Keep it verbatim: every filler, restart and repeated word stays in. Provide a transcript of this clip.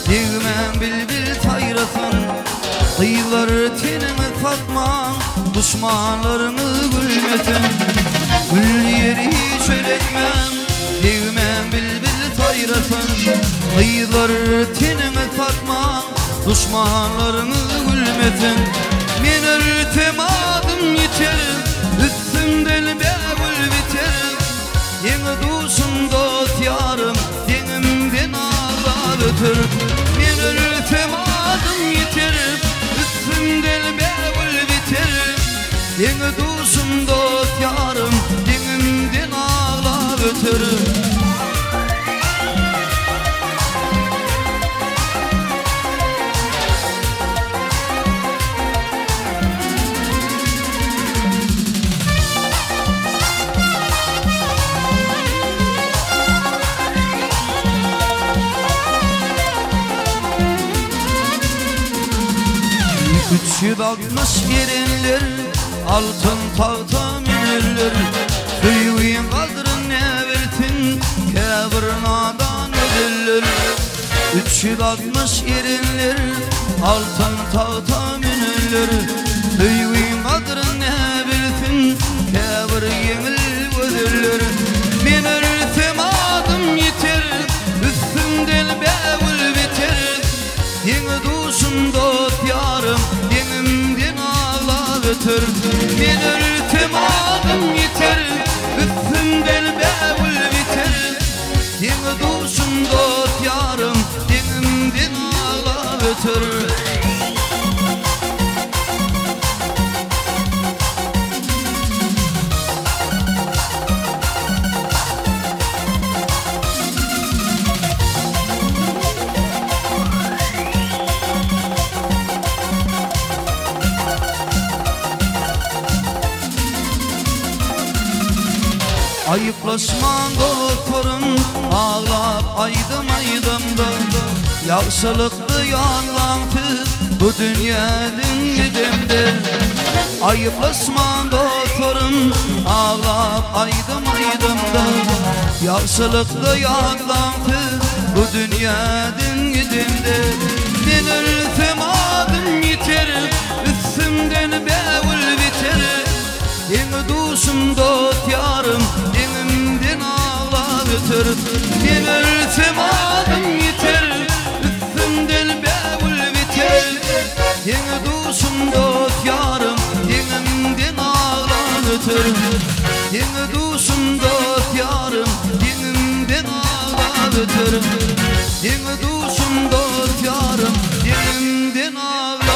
Yegmen bilbil tayrasın, kıyılar tenimi fatman, düşmanlarını gülmesin. Gül yeri çörekmen, yegmen bilbil tayrasın, kıyılar tenimi fatman, düşmanlarını gülmesin. Men öltemadım yeterim, üstümden bevül biterim. Yeni duşum dost yarım, denimden ağlar ötür. Men öltemadım yeterim, üstümden bevül biterim. Yeni duşum dost yarım, denimden ağlar ötür. Üç yüz altmış yerinler, altın tahta minirler. Kıyıyın kaldırın ne versin, kebir nadan ödüller. Üç yüz altmış yerinler, altın tahta minirler. Kıyıyın kaldırın ne versin, kebir yengil ödüller. Men ölsem adım yeter, üstümden bevül biter. Yeni duşum dost yarım, denimden ağlar ötür. Men ölsem adım yeter, üstümden bevül biter. Yeni duşum dost yarım, denimden ağlar ötür. Ayıplaşman doktorum, ağlap aydım aydımda. Yaxşılıklı yanlantı bu dünyanın gidimde. Ayıplaşman doktorum, ağlap aydım aydımda. Yaxşılıklı yanlantı bu dünyanın gidimde. Men ölsem adım yeter, üstümden bevül biter. Yeni duşum dost yarım, denimden ağlar ötür. Men ölsem adım yeter, üstümden bevül biter. Yeni duşum dost yarım, denimden ağlar ötür. Yeni duşum dost yarım, denimden ağlar ötür. Yeni duşum dost yarım, denimden ağlar ötür.